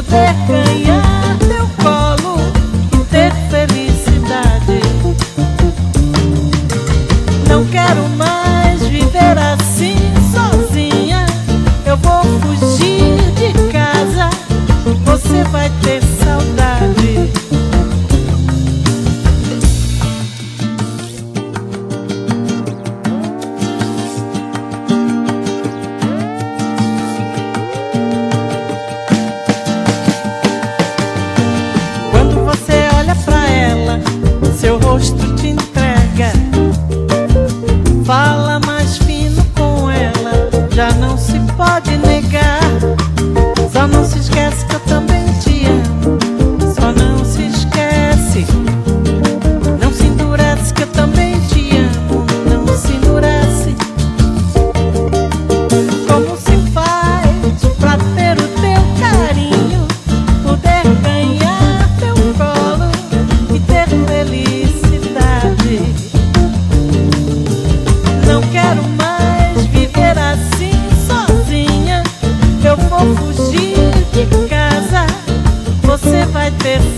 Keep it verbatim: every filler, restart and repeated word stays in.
poder ganhar teu colo e ter felicidade. Não quero mais viver assim sozinha. Eu vou fugir de casa, você vai ter saudade. Quando você olha pra ela, seu rosto te entrega. Fala mais fino com ela, já não se pode negar. Só não se esquece que eu também te amo. Só não se esquece, não se endurece que eu também te amo. Não se endurece. Como se faz pra ter o teu carinho, poder ganhar teu colo e ter felicidade. Não quero mais viver assim sozinha. Eu vou fugir de casa, você vai ter